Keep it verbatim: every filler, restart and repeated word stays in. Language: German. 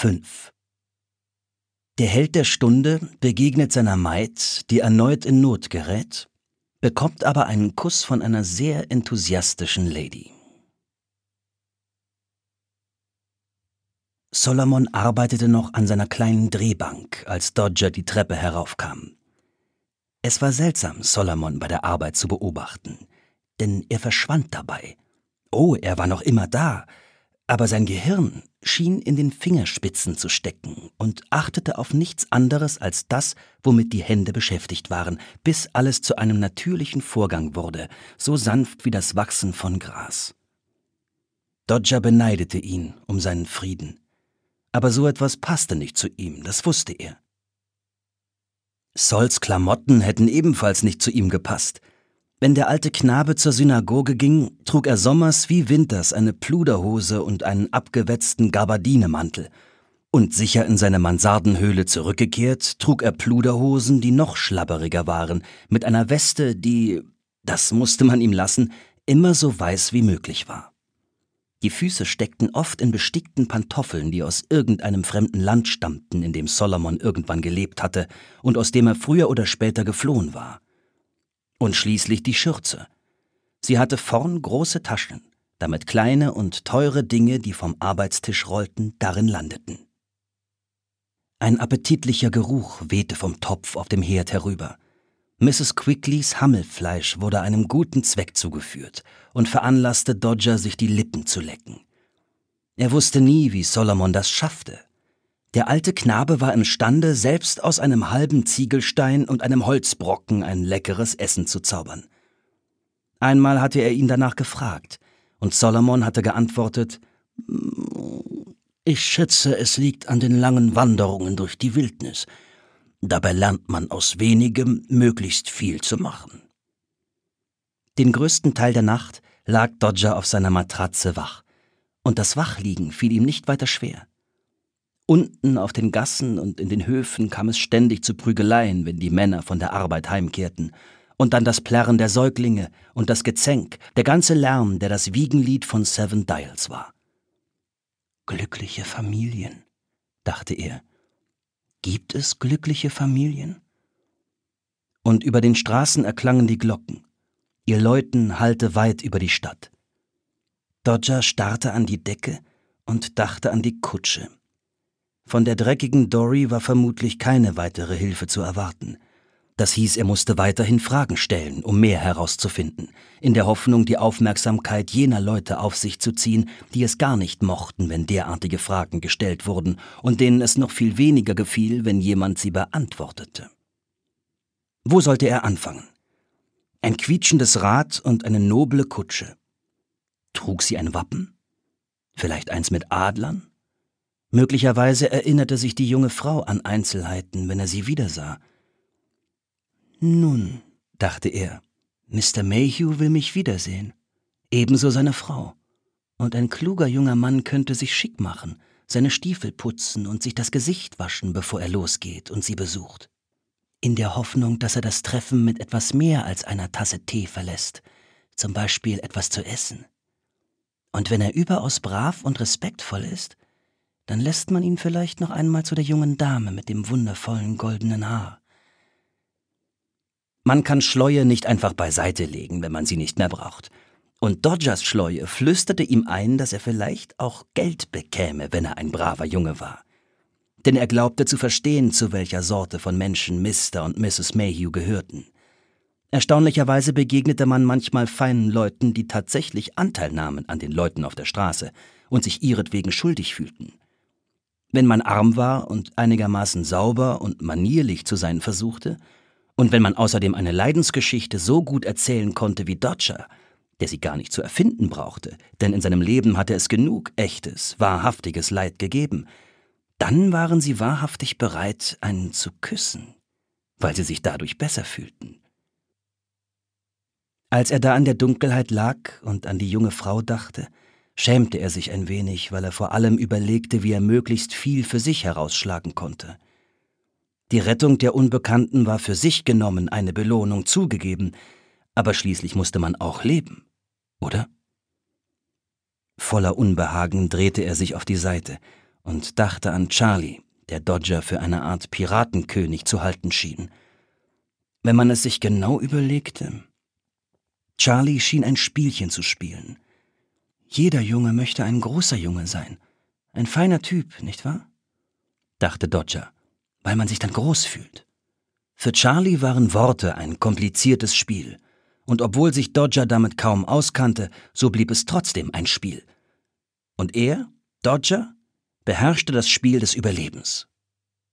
fünf. Der Held der Stunde begegnet seiner Maid, die erneut in Not gerät, bekommt aber einen Kuss von einer sehr enthusiastischen Lady. Solomon arbeitete noch an seiner kleinen Drehbank, als Dodger die Treppe heraufkam. Es war seltsam, Solomon bei der Arbeit zu beobachten, denn er verschwand dabei. Oh, er war noch immer da, aber sein Gehirn schien in den Fingerspitzen zu stecken und achtete auf nichts anderes als das, womit die Hände beschäftigt waren, bis alles zu einem natürlichen Vorgang wurde, so sanft wie das Wachsen von Gras. Dodger beneidete ihn um seinen Frieden. Aber so etwas passte nicht zu ihm, das wusste er. Sols Klamotten hätten ebenfalls nicht zu ihm gepasst. Wenn der alte Knabe zur Synagoge ging, trug er sommers wie winters eine Pluderhose und einen abgewetzten Gabardinemantel. Und sicher in seine Mansardenhöhle zurückgekehrt, trug er Pluderhosen, die noch schlabberiger waren, mit einer Weste, die, das musste man ihm lassen, immer so weiß wie möglich war. Die Füße steckten oft in bestickten Pantoffeln, die aus irgendeinem fremden Land stammten, in dem Solomon irgendwann gelebt hatte und aus dem er früher oder später geflohen war. Und schließlich die Schürze. Sie hatte vorn große Taschen, damit kleine und teure Dinge, die vom Arbeitstisch rollten, darin landeten. Ein appetitlicher Geruch wehte vom Topf auf dem Herd herüber. Misses Quicklys Hammelfleisch wurde einem guten Zweck zugeführt und veranlasste Dodger, sich die Lippen zu lecken. Er wusste nie, wie Solomon das schaffte. Der alte Knabe war imstande, selbst aus einem halben Ziegelstein und einem Holzbrocken ein leckeres Essen zu zaubern. Einmal hatte er ihn danach gefragt, und Solomon hatte geantwortet: »Ich schätze, es liegt an den langen Wanderungen durch die Wildnis. Dabei lernt man aus wenigem möglichst viel zu machen.« Den größten Teil der Nacht lag Dodger auf seiner Matratze wach, und das Wachliegen fiel ihm nicht weiter schwer. Unten auf den Gassen und in den Höfen kam es ständig zu Prügeleien, wenn die Männer von der Arbeit heimkehrten, und dann das Plärren der Säuglinge und das Gezänk, der ganze Lärm, der das Wiegenlied von Seven Dials war. »Glückliche Familien«, dachte er. »Gibt es glückliche Familien?« Und über den Straßen erklangen die Glocken. Ihr Läuten hallte weit über die Stadt. Dodger starrte an die Decke und dachte an die Kutsche. Von der dreckigen Dory war vermutlich keine weitere Hilfe zu erwarten. Das hieß, er musste weiterhin Fragen stellen, um mehr herauszufinden, in der Hoffnung, die Aufmerksamkeit jener Leute auf sich zu ziehen, die es gar nicht mochten, wenn derartige Fragen gestellt wurden und denen es noch viel weniger gefiel, wenn jemand sie beantwortete. Wo sollte er anfangen? Ein quietschendes Rad und eine noble Kutsche. Trug sie ein Wappen? Vielleicht eins mit Adlern? Möglicherweise erinnerte sich die junge Frau an Einzelheiten, wenn er sie wiedersah. »Nun«, dachte er, »Mister Mayhew will mich wiedersehen. Ebenso seine Frau. Und ein kluger junger Mann könnte sich schick machen, seine Stiefel putzen und sich das Gesicht waschen, bevor er losgeht und sie besucht. In der Hoffnung, dass er das Treffen mit etwas mehr als einer Tasse Tee verlässt, zum Beispiel etwas zu essen. Und wenn er überaus brav und respektvoll ist, dann lässt man ihn vielleicht noch einmal zu der jungen Dame mit dem wundervollen goldenen Haar. Man kann Schläue nicht einfach beiseite legen, wenn man sie nicht mehr braucht. Und Dodgers Schläue flüsterte ihm ein, dass er vielleicht auch Geld bekäme, wenn er ein braver Junge war. Denn er glaubte zu verstehen, zu welcher Sorte von Menschen Mister und Misses Mayhew gehörten. Erstaunlicherweise begegnete man manchmal feinen Leuten, die tatsächlich Anteil nahmen an den Leuten auf der Straße und sich ihretwegen schuldig fühlten. Wenn man arm war und einigermaßen sauber und manierlich zu sein versuchte, und wenn man außerdem eine Leidensgeschichte so gut erzählen konnte wie Dodger, der sie gar nicht zu erfinden brauchte, denn in seinem Leben hatte es genug echtes, wahrhaftiges Leid gegeben, dann waren sie wahrhaftig bereit, einen zu küssen, weil sie sich dadurch besser fühlten. Als er da in der Dunkelheit lag und an die junge Frau dachte, schämte er sich ein wenig, weil er vor allem überlegte, wie er möglichst viel für sich herausschlagen konnte. Die Rettung der Unbekannten war für sich genommen eine Belohnung zugegeben, aber schließlich musste man auch leben, oder? Voller Unbehagen drehte er sich auf die Seite und dachte an Charlie, der Dodger für eine Art Piratenkönig zu halten schien. Wenn man es sich genau überlegte, Charlie schien ein Spielchen zu spielen. Jeder Junge möchte ein großer Junge sein. Ein feiner Typ, nicht wahr? Dachte Dodger, weil man sich dann groß fühlt. Für Charlie waren Worte ein kompliziertes Spiel. Und obwohl sich Dodger damit kaum auskannte, so blieb es trotzdem ein Spiel. Und er, Dodger, beherrschte das Spiel des Überlebens.